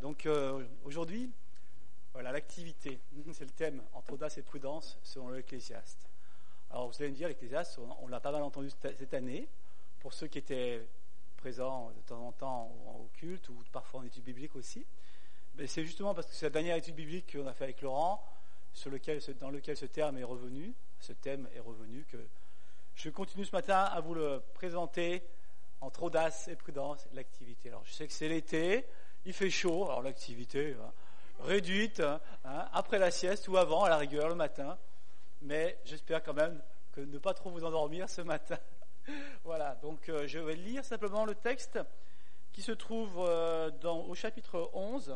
Donc aujourd'hui, voilà, l'activité, c'est le thème, entre audace et prudence, selon l'Ecclésiaste. Alors vous allez me dire, l'Ecclésiaste, on l'a pas mal entendu cette année, pour ceux qui étaient présents de temps en temps au culte, ou parfois en études bibliques aussi. Mais c'est justement parce que c'est la dernière étude biblique qu'on a fait avec Laurent, dans lequel ce thème est revenu, que je continue ce matin à vous le présenter entre audace et prudence, l'activité. Alors je sais que c'est l'été, il fait chaud, alors l'activité réduite, après la sieste ou avant, à la rigueur, le matin. Mais j'espère quand même que ne pas trop vous endormir ce matin. Voilà, donc je vais lire simplement le texte qui se trouve au chapitre 11.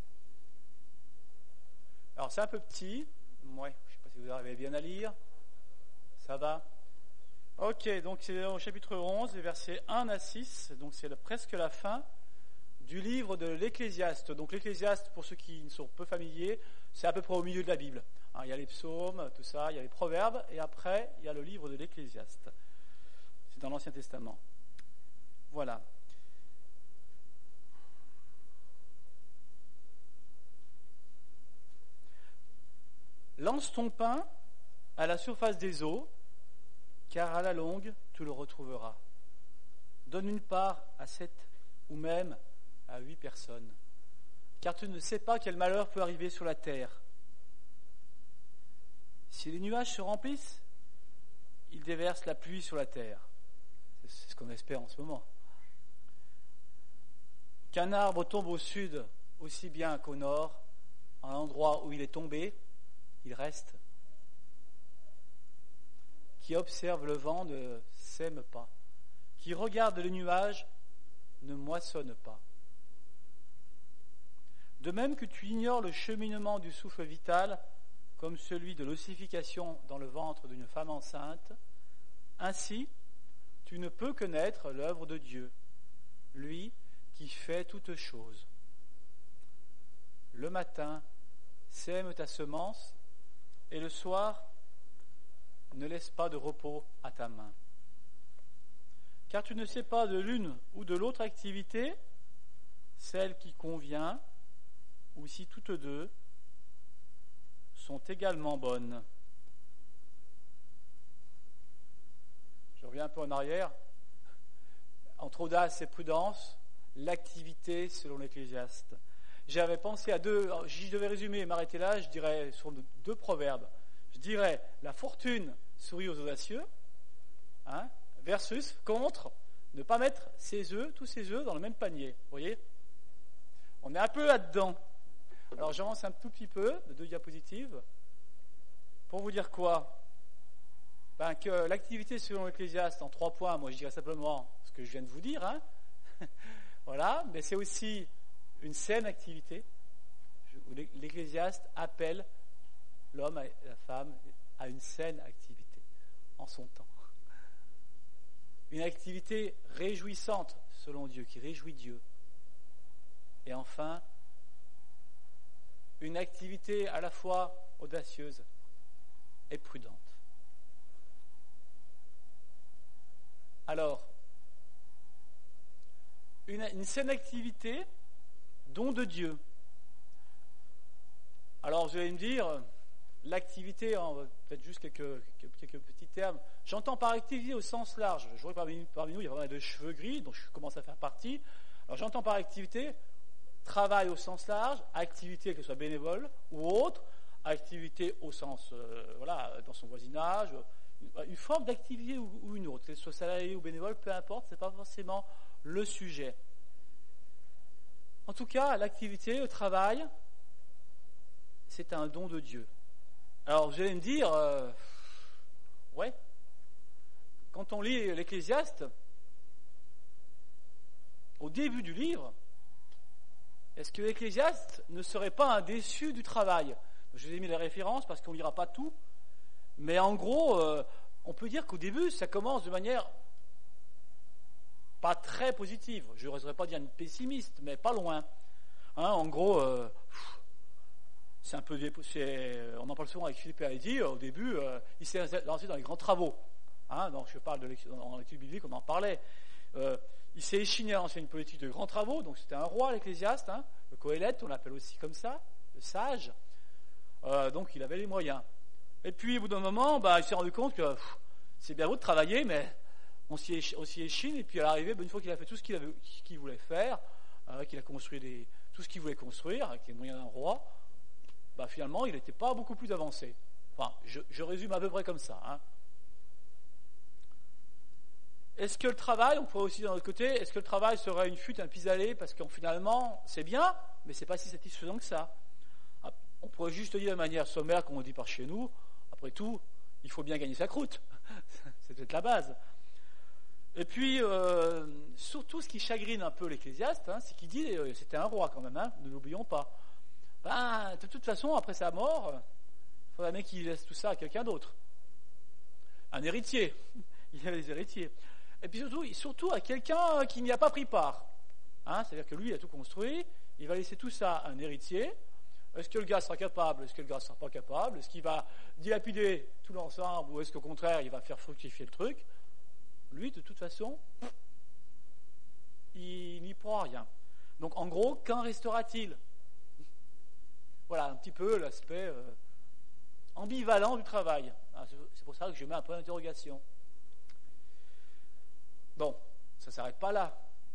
Alors c'est un peu petit, ouais, je ne sais pas si vous arrivez bien à lire, ça va? Ok, donc c'est au chapitre 11, les versets 1 à 6, donc c'est presque la fin du livre de l'Ecclésiaste. Donc l'Ecclésiaste, pour ceux qui sont peu familiers, c'est à peu près au milieu de la Bible. Il y a les psaumes, tout ça, il y a les proverbes, et après, il y a le livre de l'Ecclésiaste. C'est dans l'Ancien Testament. Voilà. Lance ton pain à la surface des eaux, car à la longue, tu le retrouveras. Donne une part à 7 ou même à 8 personnes, car tu ne sais pas quel malheur peut arriver sur la terre. Si les nuages se remplissent, ils déversent la pluie sur la terre. C'est ce qu'on espère en ce moment. Qu'un arbre tombe au sud aussi bien qu'au nord, à l'endroit où il est tombé, il reste. Qui observe le vent ne sème pas. Qui regarde les nuages ne moissonne pas. De même que tu ignores le cheminement du souffle vital, comme celui de l'ossification dans le ventre d'une femme enceinte, ainsi tu ne peux connaître l'œuvre de Dieu, lui qui fait toutes choses. Le matin, sème ta semence, et le soir, ne laisse pas de repos à ta main. Car tu ne sais pas de l'une ou de l'autre activité, celle qui convient, ou si toutes deux sont également bonnes. Je reviens un peu en arrière. Entre audace et prudence, l'activité selon l'Ecclésiaste. J'avais pensé à deux, si je devais résumer et m'arrêter là, je dirais sur 2 proverbes. Je dirais la fortune sourit aux audacieux, versus contre ne pas mettre tous ses œufs dans le même panier. Vous voyez? On est un peu là-dedans. Alors j'avance un tout petit peu, de 2 diapositives, pour vous dire quoi? Que l'activité selon l'Ecclésiaste, en 3 points, moi je dirais simplement ce que je viens de vous dire, voilà, mais c'est aussi une saine activité. L'Ecclésiaste appelle l'homme et la femme à une saine activité en son temps. Une activité réjouissante selon Dieu, qui réjouit Dieu. Et enfin, une activité à la fois audacieuse et prudente. Alors, une saine activité, don de Dieu. Alors, vous allez me dire, l'activité, peut-être juste quelques petits termes. J'entends par activité au sens large. Je vois parmi nous, il y a vraiment de cheveux gris, dont je commence à faire partie. Alors, j'entends par activité travail au sens large, activité que ce soit bénévole ou autre, activité au sens, dans son voisinage, une forme d'activité ou une autre, que ce soit salarié ou bénévole, peu importe, c'est pas forcément le sujet. En tout cas, l'activité, le travail, c'est un don de Dieu. Alors, vous allez me dire, quand on lit l'Ecclésiaste, au début du livre, est-ce que l'Ecclésiaste ne serait pas un déçu du travail? Je vous ai mis les références parce qu'on ne lira pas tout, mais en gros, on peut dire qu'au début, ça commence de manière pas très positive. Je n'oserais pas dire pessimiste, mais pas loin. En gros, c'est un peu, on en parle souvent avec Philippe Heidi. Au début, il s'est lancé dans les grands travaux. Donc je parle dans l'étude biblique, on en parlait. Il s'est échiné à lancer une politique de grands travaux, donc c'était un roi, l'Ecclésiaste, le Qoéleth, on l'appelle aussi comme ça, le sage. Donc il avait les moyens. Et puis au bout d'un moment, il s'est rendu compte que c'est bien beau de travailler, mais on s'y échine, et puis à l'arrivée, une fois qu'il a fait tout ce qu'il voulait faire, qu'il a construit tout ce qu'il voulait construire, avec les moyens d'un roi, finalement, il n'était pas beaucoup plus avancé. Enfin, je résume à peu près comme ça. Hein. Est-ce que le travail, on pourrait aussi d'un autre côté, est-ce que le travail serait une fuite, un pis-aller, parce que finalement, c'est bien, mais c'est pas si satisfaisant que ça. On pourrait juste dire de manière sommaire, comme on dit par chez nous, après tout, il faut bien gagner sa croûte. C'est peut-être la base. Et puis, surtout, ce qui chagrine un peu l'Ecclésiaste, c'est qu'il dit, c'était un roi quand même, ne l'oublions pas. De toute façon, après sa mort, il faudrait bien qu'il laisse tout ça à quelqu'un d'autre. Un héritier. Il y a des héritiers. Et puis surtout à quelqu'un qui n'y a pas pris part. C'est-à-dire que lui, il a tout construit, il va laisser tout ça à un héritier. Est-ce que le gars sera capable? Est-ce que le gars ne sera pas capable? Est-ce qu'il va dilapider tout l'ensemble? Ou est-ce qu'au contraire, il va faire fructifier le truc? Lui, de toute façon, il n'y pourra rien. Donc, en gros, qu'en restera-t-il? Voilà un petit peu l'aspect ambivalent du travail. C'est pour ça que je mets un point d'interrogation. Bon, ça ne s'arrête pas là.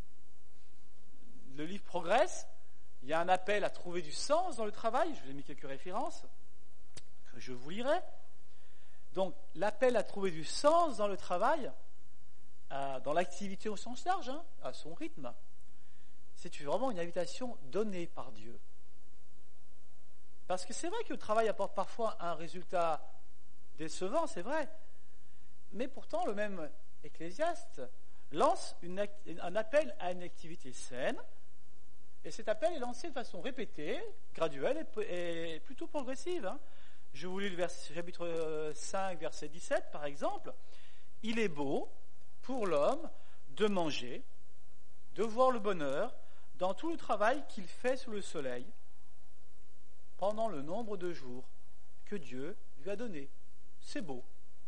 Le livre progresse. Il y a un appel à trouver du sens dans le travail. Je vous ai mis quelques références que je vous lirai. Donc, l'appel à trouver du sens dans le travail, dans l'activité au sens large, à son rythme, c'est vraiment une invitation donnée par Dieu. Parce que c'est vrai que le travail apporte parfois un résultat décevant, c'est vrai. Mais pourtant, le même Ecclésiaste lance un appel à une activité saine. Et cet appel est lancé de façon répétée, graduelle et plutôt progressive. Je vous lis le chapitre 5, verset 17, par exemple. « Il est beau pour l'homme de manger, de voir le bonheur dans tout le travail qu'il fait sous le soleil, pendant le nombre de jours que Dieu lui a donné. » C'est beau.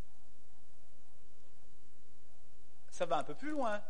Ça va un peu plus loin.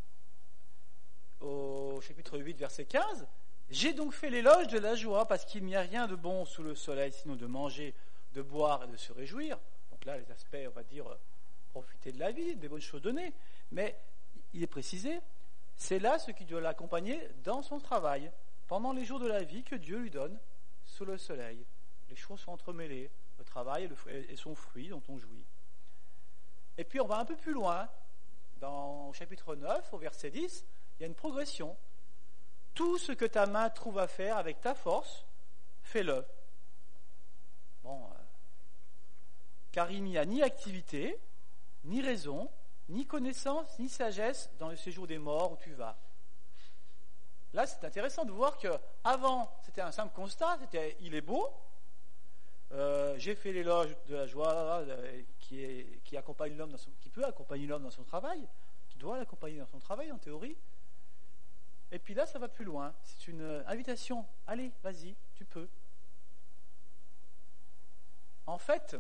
Au chapitre 8, verset 15, « J'ai donc fait l'éloge de la joie, parce qu'il n'y a rien de bon sous le soleil, sinon de manger, de boire et de se réjouir. » Donc là, les aspects, on va dire, profiter de la vie, des bonnes choses données. Mais il est précisé, c'est là ce qui doit l'accompagner dans son travail, pendant les jours de la vie que Dieu lui donne sous le soleil. Les choses sont entremêlées, le travail et son fruit dont on jouit. Et puis on va un peu plus loin, dans le chapitre 9, au verset 10, il y a une progression. Tout ce que ta main trouve à faire avec ta force, fais-le. Car il n'y a ni activité, ni raison, ni connaissance, ni sagesse dans le séjour des morts où tu vas. Là, c'est intéressant de voir que avant, c'était un simple constat, c'était il est beau. J'ai fait l'éloge de la joie qui accompagne l'homme qui peut accompagner l'homme dans son travail, qui doit l'accompagner dans son travail en théorie. Et puis là, ça va plus loin. C'est une invitation. Allez, vas-y, tu peux. En fait,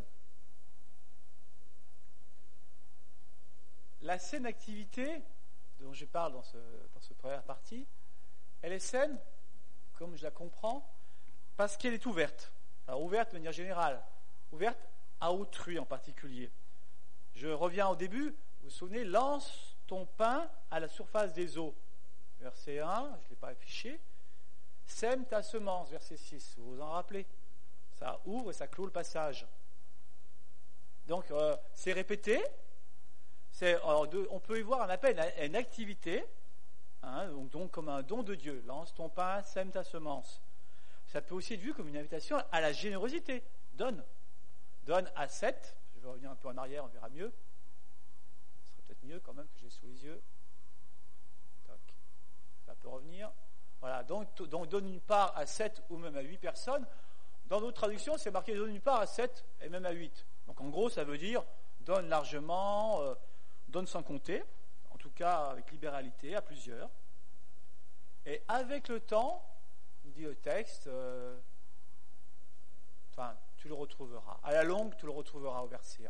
la saine activité dont je parle dans cette première partie, elle est saine, comme je la comprends, parce qu'elle est ouverte. Alors ouverte de manière générale, ouverte à autrui en particulier. Je reviens au début, vous vous souvenez, lance ton pain à la surface des eaux. Verset 1, je ne l'ai pas affiché. Sème ta semence, verset 6, vous vous en rappelez. Ça ouvre et ça clôt le passage. Donc c'est répété. On peut y voir un appel à une activité, donc comme un don de Dieu. Lance ton pain, sème ta semence. Ça peut aussi être vu comme une invitation à la générosité. Donne. Donne à 7. Je vais revenir un peu en arrière, on verra mieux. Ce serait peut-être mieux quand même que j'ai sous les yeux. Tac. Ça peut revenir. Voilà, donc donne une part à 7 ou même à 8 personnes. Dans d'autres traductions, c'est marqué donne une part à 7 et même à 8. Donc en gros, ça veut dire donne largement, donne sans compter, en tout cas avec libéralité, à plusieurs. Et avec le temps, dit le texte, tu le retrouveras. À la longue, tu le retrouveras au verset 1.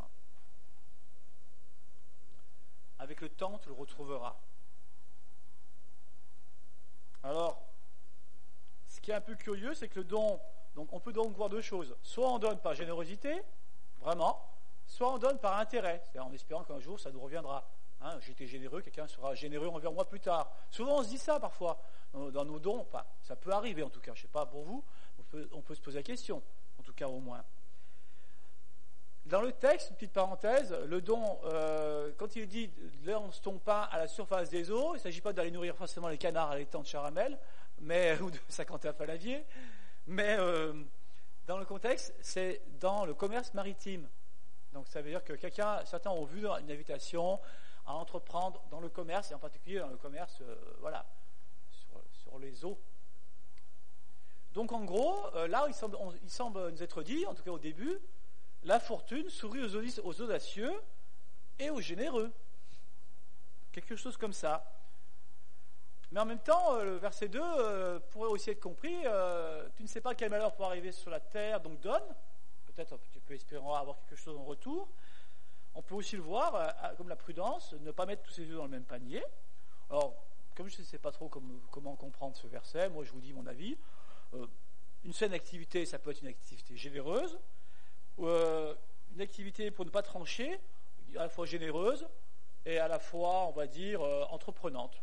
Avec le temps, tu le retrouveras. Alors, ce qui est un peu curieux, c'est que le don, donc on peut donc voir deux choses. Soit on donne par générosité, vraiment, soit on donne par intérêt, c'est-à-dire en espérant qu'un jour ça nous reviendra. Hein, j'étais généreux, quelqu'un sera généreux envers moi plus tard. Souvent on se dit ça parfois, dans nos dons, enfin, ça peut arriver en tout cas, je ne sais pas pour vous, on peut se poser la question, en tout cas au moins. Dans le texte, une petite parenthèse, le don, quand il dit « lance ton pain à la surface des eaux », il ne s'agit pas d'aller nourrir forcément les canards à l'étang de Charamel, ou de Saint-Quentin-Falavier, mais dans le contexte, c'est dans le commerce maritime. Donc ça veut dire que certains ont vu une invitation à entreprendre dans le commerce, et en particulier dans le commerce, sur les eaux. Donc en gros, là, il semble nous être dit, en tout cas au début, la fortune sourit aux audacieux et aux généreux. Quelque chose comme ça. Mais en même temps, le verset 2 pourrait aussi être compris, tu ne sais pas quel malheur pourra arriver sur la terre, donc donne. Peut-être tu peux espérer avoir quelque chose en retour. On peut aussi le voir, comme la prudence, ne pas mettre tous ses œufs dans le même panier. Alors, comme je ne sais pas trop comment comprendre ce verset, moi je vous dis mon avis. Une saine activité, ça peut être une activité généreuse, une activité pour ne pas trancher, à la fois généreuse et à la fois, on va dire, entreprenante.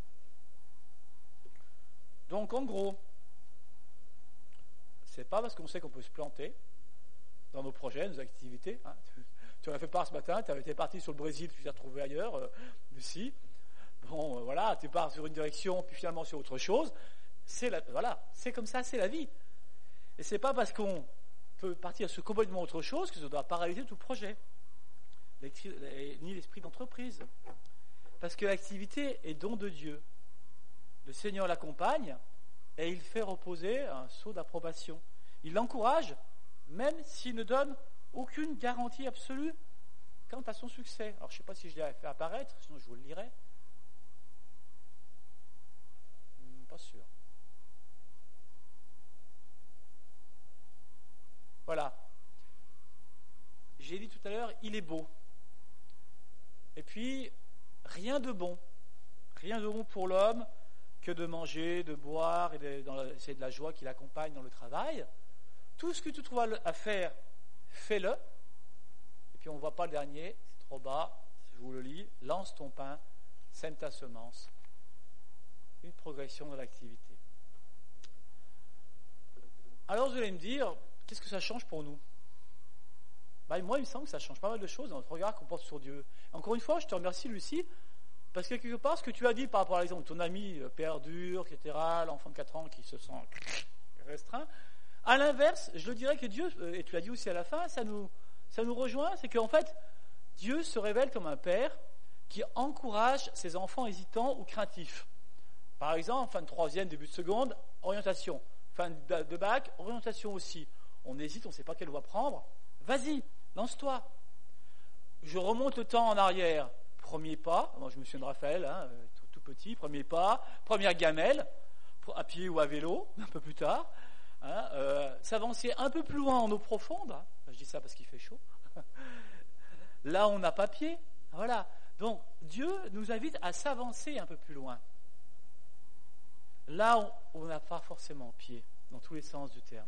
Donc en gros, c'est pas parce qu'on sait qu'on peut se planter dans nos projets, nos activités. Hein. Tu en as fait part ce matin, tu avais été parti sur le Brésil, tu t'es retrouvé ailleurs, Lucie. Bon, voilà, tu pars sur une direction, puis finalement sur autre chose. Voilà, c'est comme ça, c'est la vie. Et c'est pas parce qu'on peut partir sur complètement autre chose que ça doit paralyser tout le projet, ni l'esprit d'entreprise. Parce que l'activité est don de Dieu. Le Seigneur l'accompagne et il fait reposer un sceau d'approbation. Il l'encourage, même s'il ne donne aucune garantie absolue quant à son succès. Alors je ne sais pas si je l'ai fait apparaître, sinon je vous le lirai. Pas sûr. Voilà. J'ai dit tout à l'heure, il est beau. Et puis, rien de bon pour l'homme que de manger, de boire, c'est de la joie qui l'accompagne dans le travail. Tout ce que tu trouves à faire, fais-le. Et puis on ne voit pas le dernier, c'est trop bas, je vous le lis, lance ton pain, sème ta semence. Une progression de l'activité. Alors vous allez me dire, qu'est-ce que ça change pour nous ? Moi, il me semble que ça change pas mal de choses dans notre regard qu'on porte sur Dieu. Encore une fois, je te remercie, Lucie, parce que quelque part, ce que tu as dit par rapport à l'exemple de ton ami père dur, etc., l'enfant de 4 ans qui se sent restreint, à l'inverse, je le dirais que Dieu, et tu l'as dit aussi à la fin, ça nous rejoint, c'est qu'en fait, Dieu se révèle comme un père qui encourage ses enfants hésitants ou craintifs. Par exemple, fin de 3e, début de seconde, orientation. Fin de bac, orientation aussi. On hésite, on ne sait pas quelle voie prendre. Vas-y, lance-toi. Je remonte le temps en arrière. Premier pas, moi je me souviens de Raphaël, tout petit, premier pas, première gamelle, à pied ou à vélo, un peu plus tard. S'avancer un peu plus loin en eau profonde. Je dis ça parce qu'il fait chaud. Là, on n'a pas pied. Voilà. Donc, Dieu nous invite à s'avancer un peu plus loin. Là, on n'a pas forcément pied, dans tous les sens du terme.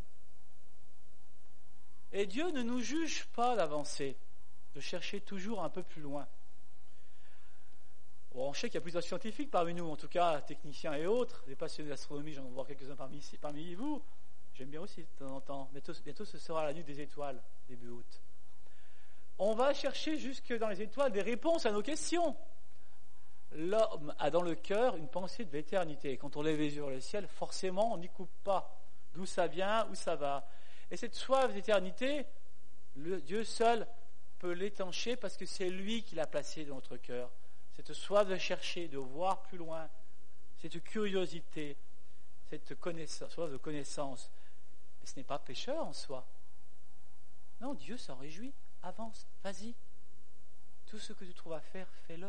Et Dieu ne nous juge pas d'avancer, de chercher toujours un peu plus loin. Bon, on sait qu'il y a plusieurs scientifiques parmi nous, en tout cas techniciens et autres, des passionnés d'astronomie, j'en vois quelques-uns parmi vous. J'aime bien aussi de temps en temps. Bientôt ce sera la nuit des étoiles, début août. On va chercher jusque dans les étoiles des réponses à nos questions. L'homme a dans le cœur une pensée de l'éternité. Et quand on lève les yeux vers le ciel, forcément, on n'y coupe pas. D'où ça vient, où ça va. Et cette soif d'éternité, Dieu seul peut l'étancher parce que c'est lui qui l'a placée dans notre cœur. Cette soif de chercher, de voir plus loin, cette curiosité, cette soif de connaissance. Mais ce n'est pas pécheur en soi. Non, Dieu s'en réjouit. Avance, vas-y. Tout ce que tu trouves à faire, fais-le.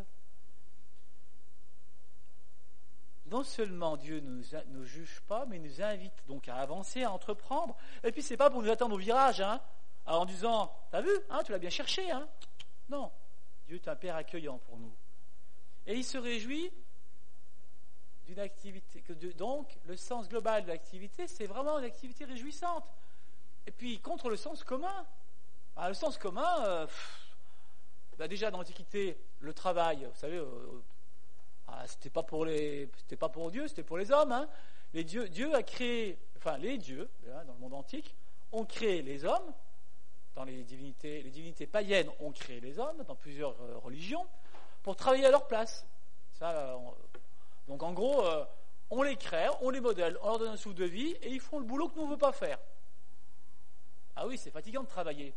Non seulement Dieu ne nous juge pas, mais il nous invite donc à avancer, à entreprendre. Et puis c'est pas pour nous attendre au virage, en disant, t'as vu, tu l'as bien cherché, Non, Dieu est un Père accueillant pour nous. Et il se réjouit d'une activité. Donc, le sens global de l'activité, c'est vraiment une activité réjouissante. Et puis, contre le sens commun. Le sens commun, déjà dans l'Antiquité, le travail, vous savez, c'était pas pour Dieu, c'était pour les hommes. Hein. Dieu a créé, les dieux, dans le monde antique, ont créé les hommes. Dans les divinités païennes ont créé les hommes, dans plusieurs religions, pour travailler à leur place. Donc en gros, on les crée, on les modèle, on leur donne un souffle de vie, et ils font le boulot que nous on ne veut pas faire. Ah oui, c'est fatigant de travailler.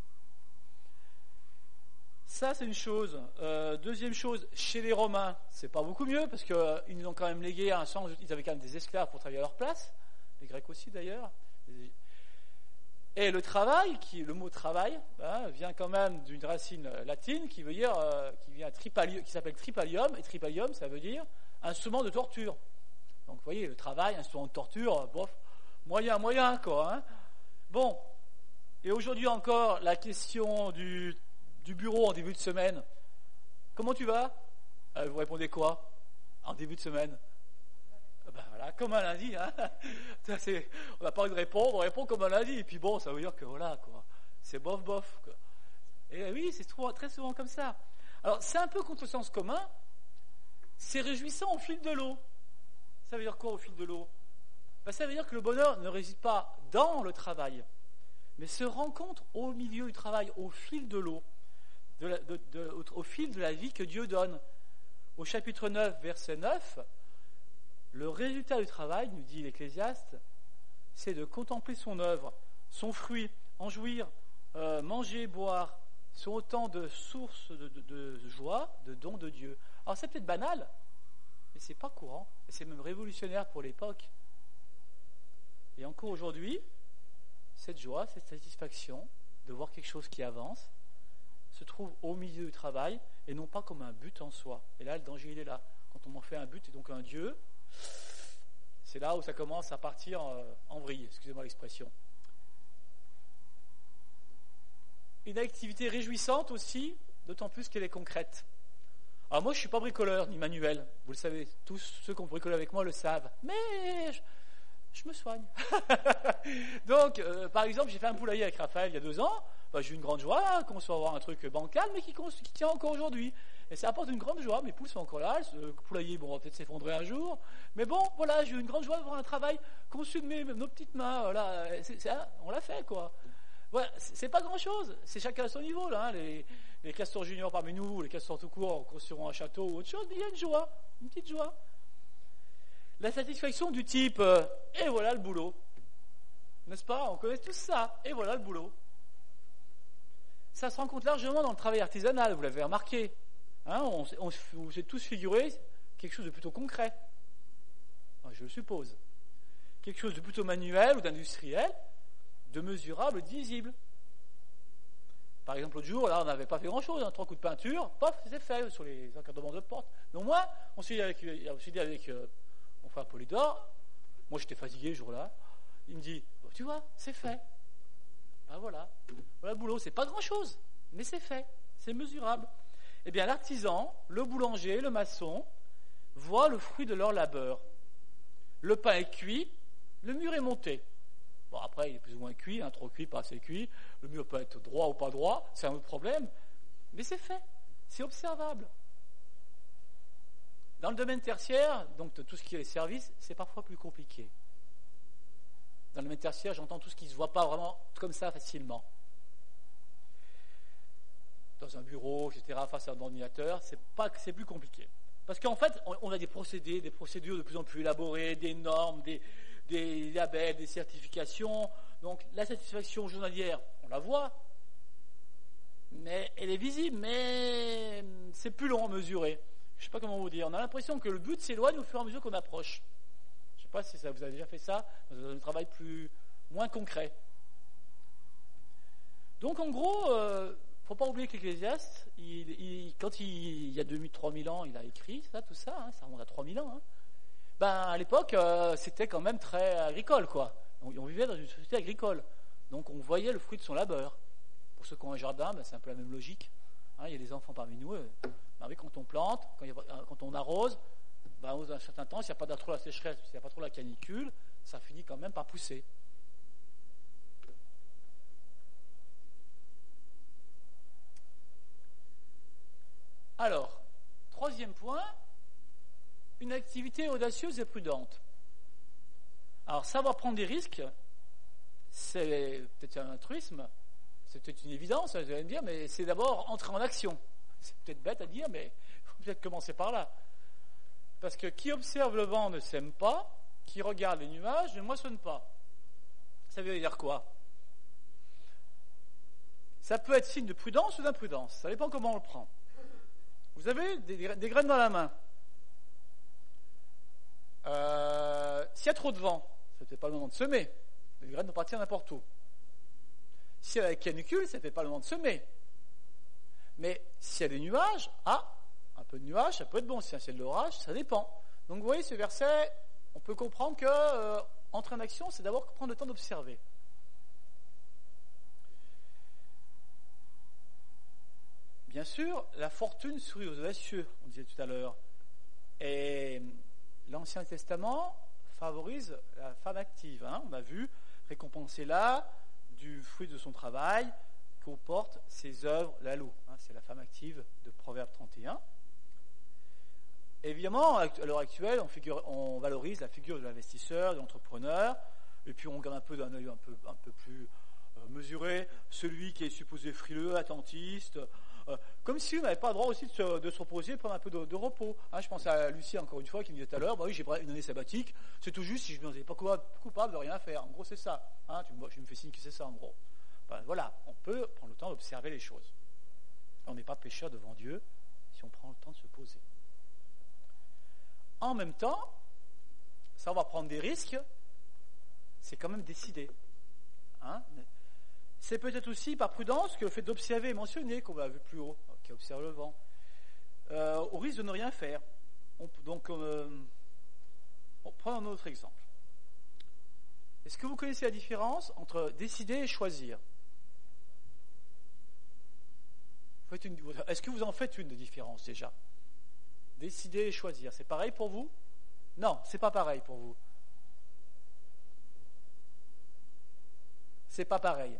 Ça, c'est une chose. Deuxième chose, chez les Romains, c'est pas beaucoup mieux, parce qu'ils nous ont quand même légué un sens, ils avaient quand même des esclaves pour travailler à leur place, les Grecs aussi d'ailleurs. Et le travail, le mot travail, vient quand même d'une racine latine qui s'appelle tripalium, et tripalium, ça veut dire instrument de torture. Donc vous voyez, le travail, instrument de torture, moyen, quoi. Hein. Bon, et aujourd'hui encore, la question du bureau en début de semaine. Comment tu vas ? Vous répondez quoi en début de semaine ? Voilà, comme un lundi. Hein. On n'a pas envie de répondre, on répond comme un lundi. Et puis bon, ça veut dire que voilà, quoi. C'est bof, quoi. Et oui, c'est très souvent comme ça. Alors, c'est un peu contre le sens commun. C'est réjouissant au fil de l'eau. Ça veut dire quoi au fil de l'eau ? Ça veut dire que le bonheur ne réside pas dans le travail, mais se rencontre au milieu du travail, au fil de l'eau, au fil de la vie que Dieu donne. Au chapitre 9, verset 9, le résultat du travail, nous dit l'Ecclésiaste, c'est de contempler son œuvre, son fruit, en jouir, manger, boire, sont autant de sources de joie, de dons de Dieu. Alors c'est peut-être banal, mais c'est pas courant, et c'est même révolutionnaire pour l'époque. Et encore aujourd'hui, cette joie, cette satisfaction de voir quelque chose qui avance, se trouve au milieu du travail, et non pas comme un but en soi. Et là, le danger, il est là. Quand on en fait un but et donc un Dieu, c'est là où ça commence à partir en vrille, excusez-moi l'expression. Une activité réjouissante aussi, d'autant plus qu'elle est concrète. Alors moi, je ne suis pas bricoleur ni manuel, vous le savez, tous ceux qui ont bricolé avec moi le savent, mais je me soigne. Donc, par exemple, j'ai fait un poulailler avec Raphaël il y a 2 ans, j'ai eu une grande joie qu'on soit avoir un truc bancal, mais qui tient encore aujourd'hui. Et ça apporte une grande joie, mes poules sont encore là, le poulailler va peut-être s'effondrer un jour, mais bon, voilà, j'ai eu une grande joie de voir un travail conçu de nos petites mains, voilà, on l'a fait, quoi. Voilà, c'est pas grand-chose, c'est chacun à son niveau, là, hein, les castors juniors parmi nous, les castors tout court, construiront un château ou autre chose, mais il y a une joie, une petite joie. La satisfaction du type, et voilà le boulot, n'est-ce pas ? On connaît tous ça, et voilà le boulot. Ça se rencontre largement dans le travail artisanal, vous l'avez remarqué. Hein, on s'est tous figuré quelque chose de plutôt concret, je le suppose. Quelque chose de plutôt manuel ou d'industriel, de mesurable, de visible. Par exemple, l'autre jour, là, on n'avait pas fait grand-chose, 3 coups de peinture, paf, c'est fait sur les encadrements de porte. Donc moi, on s'est dit avec mon frère Polydore, moi j'étais fatigué ce jour-là, il me dit, tu vois, c'est fait. Voilà le boulot, c'est pas grand-chose, mais c'est fait, c'est mesurable. Eh bien, l'artisan, le boulanger, le maçon, voient le fruit de leur labeur. Le pain est cuit, le mur est monté. Bon, après, il est plus ou moins cuit, trop cuit, pas assez cuit. Le mur peut être droit ou pas droit, c'est un autre problème. Mais c'est fait, c'est observable. Dans le domaine tertiaire, donc de tout ce qui est les services, c'est parfois plus compliqué. Dans le domaine tertiaire, j'entends tout ce qui ne se voit pas vraiment comme ça facilement. Dans un bureau, etc., face à un ordinateur, c'est plus compliqué. Parce qu'en fait, on a des procédures de plus en plus élaborées, des normes, des labels, des certifications. Donc la satisfaction journalière, on la voit, mais elle est visible, mais c'est plus long à mesurer. Je ne sais pas comment vous dire. On a l'impression que le but s'éloigne au fur et à mesure qu'on approche. Je ne sais pas si vous avez déjà fait ça dans un travail moins concret. Donc en gros, faut pas oublier que l'Ecclésiaste, quand il y a 2000-3000 ans, il a écrit tout ça, hein, ça remonte à 3000 ans. Hein. À l'époque, c'était quand même très agricole, quoi. On vivait dans une société agricole, donc on voyait le fruit de son labeur. Pour ceux qui ont un jardin, c'est un peu la même logique. Hein, il y a des enfants parmi nous. Quand on plante, quand on arrose, Au bout d'un certain temps, s'il n'y a pas trop la sécheresse, s'il n'y a pas trop la canicule, ça finit quand même par pousser. Alors, troisième point, une activité audacieuse et prudente. Alors, savoir prendre des risques, c'est peut-être un altruisme, c'est peut-être une évidence, vous allez me dire, mais c'est d'abord entrer en action. C'est peut-être bête à dire, mais il faut peut-être commencer par là. Parce que qui observe le vent ne sème pas, qui regarde les nuages ne moissonne pas. Ça veut dire quoi? Ça peut être signe de prudence ou d'imprudence, ça dépend comment on le prend. Vous avez des graines dans la main. S'il y a trop de vent, ce n'est pas le moment de semer. Les graines vont partir n'importe où. S'il y a la canicule, ce n'est pas le moment de semer. Mais s'il y a des nuages, un peu de nuages, ça peut être bon. Si c'est un ciel d'orage, ça dépend. Donc vous voyez, ce verset, on peut comprendre que entrer en action, c'est d'abord prendre le temps d'observer. Bien sûr, la fortune sourit aux audacieux, on disait tout à l'heure. Et l'Ancien Testament favorise la femme active. On a vu, récompenser-la du fruit de son travail, comporte ses œuvres, la loue. C'est la femme active de Proverbe 31. Évidemment, à l'heure actuelle, on valorise la figure de l'investisseur, de l'entrepreneur, et puis on regarde un peu d'un œil un peu plus mesuré celui qui est supposé frileux, attentiste, comme si on n'avait pas le droit aussi de se reposer, de prendre un peu de repos. Je pense à Lucie, encore une fois, qui me disait tout à l'heure, oui, j'ai pris une année sabbatique, c'est tout juste si je ne me sentais pas coupable de rien faire. En gros, c'est ça. Je me fais signe que c'est ça, en gros. Voilà, on peut prendre le temps d'observer les choses. On n'est pas pécheur devant Dieu si on prend le temps de se poser. En même temps, ça, on va prendre des risques, c'est quand même décidé. C'est peut-être aussi par prudence que le fait d'observer est mentionné, qu'on a vu plus haut, qui observe le vent, au risque de ne rien faire. Prenons un autre exemple. Est-ce que vous connaissez la différence entre décider et choisir? Est-ce que vous en faites une de différence déjà? Décider et choisir, c'est pareil pour vous? Non, c'est pas pareil pour vous. C'est pas pareil.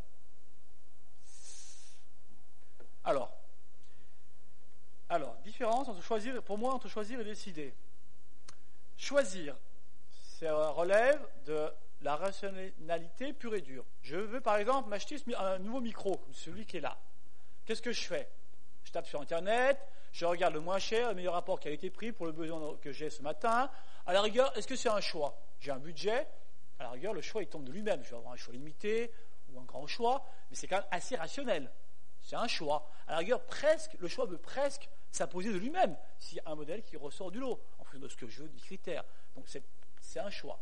Alors, différence entre choisir, pour moi, entre choisir et décider. Choisir, ça relève de la rationalité pure et dure. Je veux, par exemple, m'acheter un nouveau micro, celui qui est là. Qu'est-ce que je fais? Je tape sur Internet, je regarde le moins cher, le meilleur rapport qualité-prix pour le besoin que j'ai ce matin. À la rigueur, est-ce que c'est un choix? J'ai un budget, à la rigueur, le choix, il tombe de lui-même. Je vais avoir un choix limité ou un grand choix, mais c'est quand même assez rationnel. C'est un choix. À la rigueur, le choix peut presque s'imposer de lui-même s'il y a un modèle qui ressort du lot, en fonction de ce que je veux, des critères. Donc c'est un choix.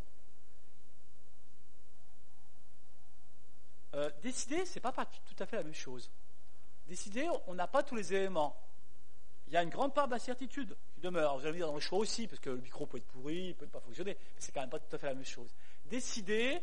Décider, c'est pas tout à fait la même chose. Décider, on n'a pas tous les éléments. Il y a une grande part d'incertitude qui demeure. Vous allez me dire dans le choix aussi, parce que le micro peut être pourri, il peut pas fonctionner, mais c'est quand même pas tout à fait la même chose. Décider,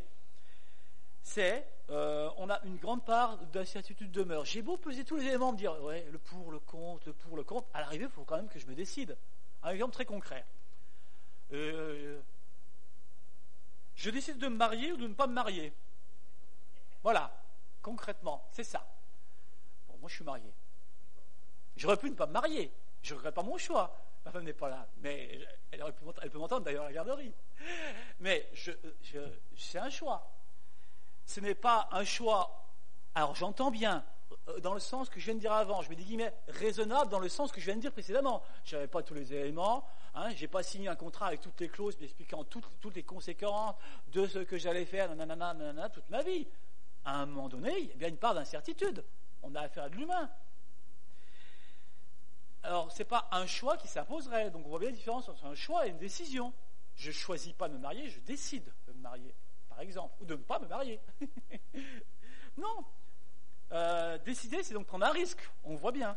on a une grande part d'incertitude demeure. J'ai beau peser tous les éléments, me dire ouais, le pour, le contre, à l'arrivée, il faut quand même que je me décide. Un exemple très concret. Je décide de me marier ou de ne pas me marier. Voilà, concrètement, c'est ça. Bon, moi je suis marié. J'aurais pu ne pas me marier. Je ne regrette pas mon choix. Ma femme n'est pas là. Mais elle peut m'entendre d'ailleurs à la garderie. Mais c'est un choix. Ce n'est pas un choix. Alors j'entends bien, dans le sens que je viens de dire avant, je mets des guillemets raisonnable dans le sens que je viens de dire précédemment. Je n'avais pas tous les éléments, je n'ai pas signé un contrat avec toutes les clauses, expliquant toutes les conséquences de ce que j'allais faire, toute ma vie. À un moment donné, il y a bien une part d'incertitude. On a affaire à de l'humain. Alors, ce n'est pas un choix qui s'imposerait. Donc, on voit bien la différence entre un choix et une décision. Je ne choisis pas de me marier, je décide de me marier, par exemple, ou de ne pas me marier. Non. Décider, c'est donc prendre un risque. On voit bien.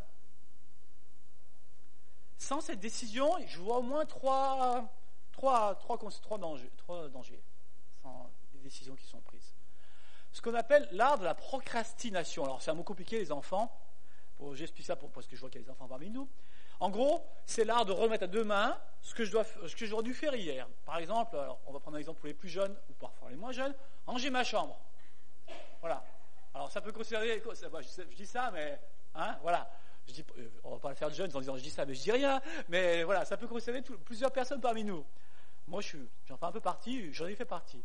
Sans cette décision, je vois au moins trois dangers sans les décisions qui sont prises. Ce qu'on appelle l'art de la procrastination. Alors, c'est un mot compliqué, les enfants. J'explique ça parce que je vois qu'il y a des enfants parmi nous. En gros, c'est l'art de remettre à deux mains ce que j'aurais dû faire hier. Par exemple, alors, on va prendre un exemple pour les plus jeunes, ou parfois les moins jeunes, ranger ma chambre. Voilà. Alors ça peut considérer, je dis ça, mais, voilà. On va pas le faire de jeunes en disant je dis ça, mais je dis rien. Mais voilà, ça peut concerner plusieurs personnes parmi nous. Moi, j'en fais un peu partie, j'en ai fait partie.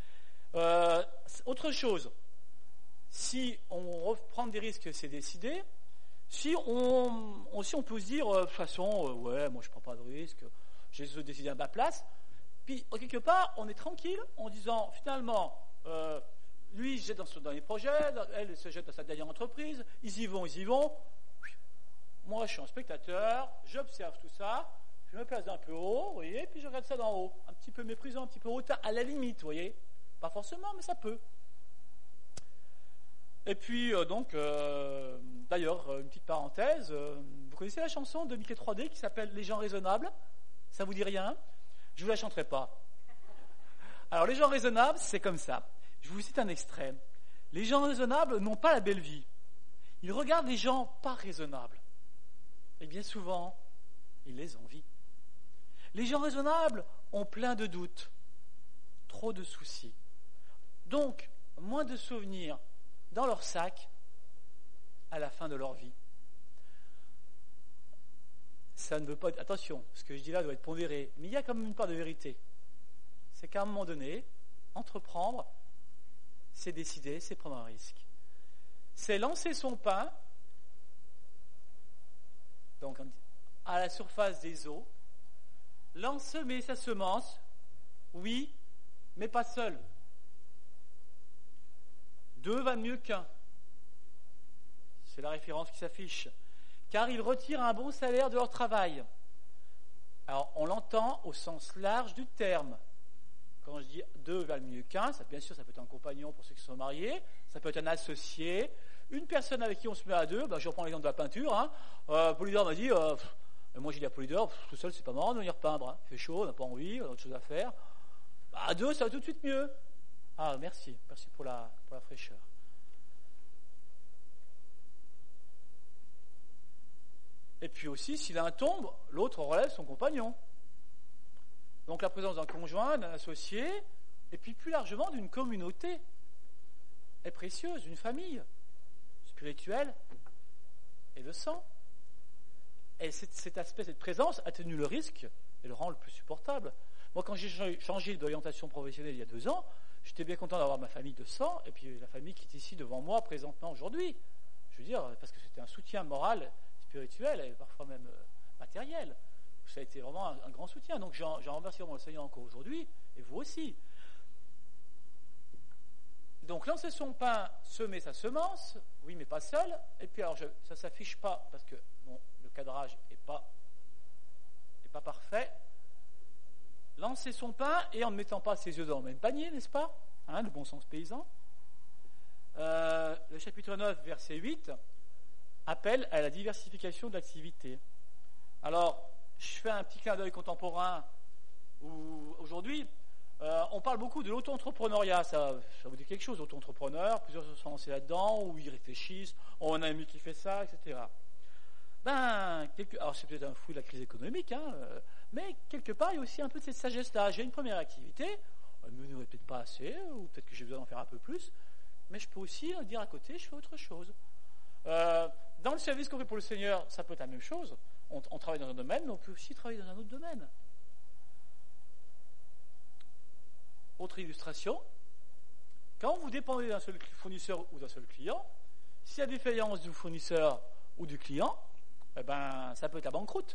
Autre chose, si on reprend des risques, c'est décidé. Si on peut se dire, de toute façon, ouais, moi je prends pas de risque, j'ai décidé à ma place. Puis, quelque part, on est tranquille en disant, finalement, lui, il se jette dans les projets, elle se jette dans sa dernière entreprise, ils y vont. Moi, je suis un spectateur, j'observe tout ça, je me place d'un peu haut, vous voyez, puis je regarde ça d'en haut, un petit peu méprisant, un petit peu hautain, à la limite, vous voyez. Pas forcément, mais ça peut. Et puis, d'ailleurs, une petite parenthèse, vous connaissez la chanson de Mickey 3D qui s'appelle « Les gens raisonnables » ? Ça vous dit rien ? Je vous la chanterai pas. Alors, les gens raisonnables, c'est comme ça. Je vous cite un extrait. Les gens raisonnables n'ont pas la belle vie. Ils regardent les gens pas raisonnables. Et bien souvent, ils les envient. Les gens raisonnables ont plein de doutes, trop de soucis. Donc, moins de souvenirs dans leur sac à la fin de leur vie. Ça ne veut pas... Attention, ce que je dis là doit être pondéré, mais il y a quand même une part de vérité. C'est qu'à un moment donné, entreprendre, c'est décider, c'est prendre un risque. C'est lancer son pain, donc à la surface des eaux, semer sa semence, oui, mais pas seul. 2 valent mieux qu'un. C'est la référence qui s'affiche. Car ils retirent un bon salaire de leur travail. Alors, on l'entend au sens large du terme. Quand je dis 2 valent mieux qu'un, bien sûr, ça peut être un compagnon pour ceux qui sont mariés, ça peut être un associé, une personne avec qui on se met à deux. Je reprends l'exemple de la peinture. Polydore m'a dit, moi j'ai dit à Polydore, tout seul c'est pas marrant de venir peindre. Il fait chaud, on n'a pas envie, on a autre chose à faire. À 2, ça va tout de suite mieux. Ah, merci pour la fraîcheur. Et puis aussi, si l'un tombe, l'autre relève son compagnon. Donc la présence d'un conjoint, d'un associé, et puis plus largement d'une communauté est précieuse, d'une famille spirituelle et de sang. Et cet aspect, cette présence atténue le risque et le rend le plus supportable. Moi, quand j'ai changé d'orientation professionnelle il y a 2 ans, j'étais bien content d'avoir ma famille de sang et puis la famille qui est ici devant moi présentement aujourd'hui. Je veux dire, parce que c'était un soutien moral, spirituel et parfois même matériel. Ça a été vraiment un grand soutien. Donc j'en remercie vraiment le Seigneur encore aujourd'hui et vous aussi. Donc lancer son pain, semer sa semence, oui mais pas seul. Et puis alors ça s'affiche pas parce que le cadrage est pas parfait. Lancer son pain et en ne mettant pas ses œufs dans le même panier, n'est-ce pas ? Le bon sens paysan. Le chapitre 9, verset 8, appelle à la diversification de l'activité. Alors, je fais un petit clin d'œil contemporain où aujourd'hui, on parle beaucoup de l'auto-entrepreneuriat. Ça vous dit quelque chose, auto-entrepreneur, plusieurs se sont lancés là-dedans, où ils réfléchissent, on a un ami qui fait ça, etc. Alors c'est peut-être un fruit de la crise économique, mais quelque part, il y a aussi un peu de cette sagesse-là. J'ai une première activité, elle ne me nourrit peut-être pas assez, ou peut-être que j'ai besoin d'en faire un peu plus, mais je peux aussi dire à côté, je fais autre chose. Dans le service qu'on fait pour le Seigneur, ça peut être la même chose. On travaille dans un domaine, mais on peut aussi travailler dans un autre domaine. Autre illustration, quand vous dépendez d'un seul fournisseur ou d'un seul client, s'il y a défaillance du fournisseur ou du client, ça peut être la banqueroute.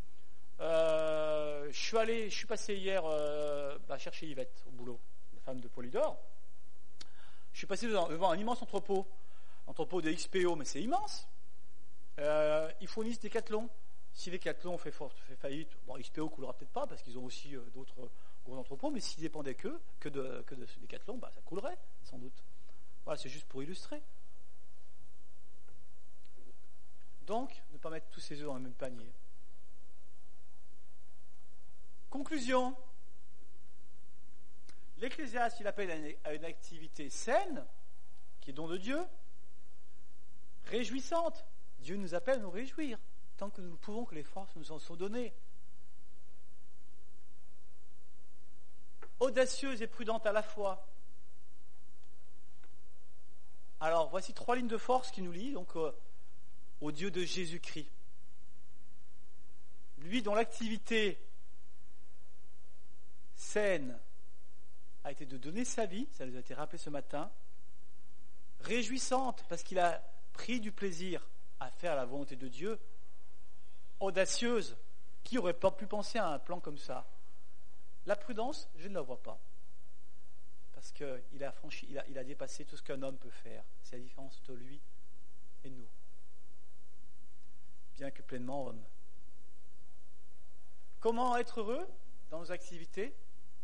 Je suis passé hier chercher Yvette au boulot, la femme de Polydore. Je suis passé devant un immense entrepôt de XPO, mais c'est immense. Ils fournissent Decathlon. Si Decathlon fait faillite, XPO coulera peut-être pas parce qu'ils ont aussi d'autres gros entrepôts, mais s'ils dépendaient que de ce Decathlon, ça coulerait sans doute. Voilà, c'est juste pour illustrer. Donc, ne pas mettre tous ses œufs dans le même panier. Conclusion. L'Ecclésiaste, il appelle à une activité saine, qui est don de Dieu, réjouissante. Dieu nous appelle à nous réjouir. tant que nous le pouvons, que les forces nous en sont données. Audacieuse et prudente à la fois. Alors, voici 3 lignes de force qui nous lient donc au Dieu de Jésus-Christ. Lui dont l'activité saine a été de donner sa vie, ça nous a été rappelé ce matin, réjouissante parce qu'il a pris du plaisir à faire la volonté de Dieu, audacieuse, qui aurait pas pu penser à un plan comme ça? La prudence, je ne la vois pas. Parce qu'il a franchi, il a dépassé tout ce qu'un homme peut faire. C'est la différence entre lui et nous. Bien que pleinement homme. Comment être heureux dans nos activités?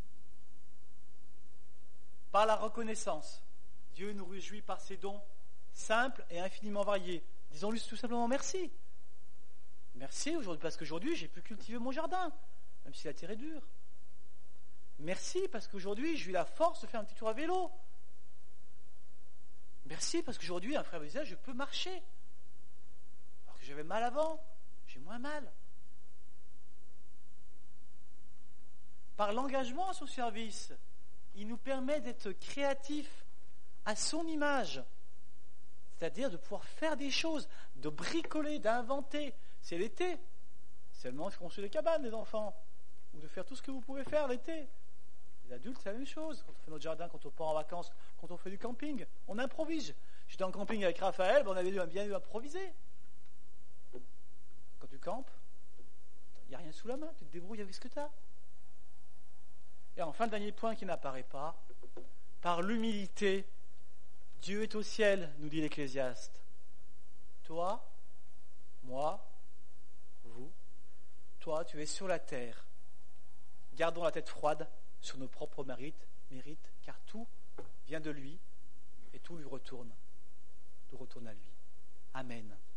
Par la reconnaissance. Dieu nous réjouit par ses dons simples et infiniment variés. Disons-lui tout simplement merci. Merci aujourd'hui, parce qu'aujourd'hui j'ai pu cultiver mon jardin, même si la terre est dure. Merci parce qu'aujourd'hui j'ai eu la force de faire un petit tour à vélo. Merci parce qu'aujourd'hui, un frère me disait, je peux marcher. Alors que j'avais mal avant, j'ai moins mal. Par l'engagement à son service, il nous permet d'être créatifs à son image. C'est-à-dire de pouvoir faire des choses, de bricoler, d'inventer. C'est l'été. C'est le moment de construire des cabanes, les enfants. Ou de faire tout ce que vous pouvez faire l'été. Les adultes, c'est la même chose. Quand on fait notre jardin, quand on part en vacances, quand on fait du camping, on improvise. J'étais en camping avec Raphaël, on avait bien dû improviser. Quand tu campes, il n'y a rien sous la main, tu te débrouilles avec ce que tu as. Et enfin, le dernier point qui n'apparaît pas, par l'humilité, Dieu est au ciel, nous dit l'Ecclésiaste. Toi, moi, vous, toi, tu es sur la terre. Gardons la tête froide sur nos propres mérites, car tout vient de lui et tout lui retourne. Tout retourne à lui. Amen.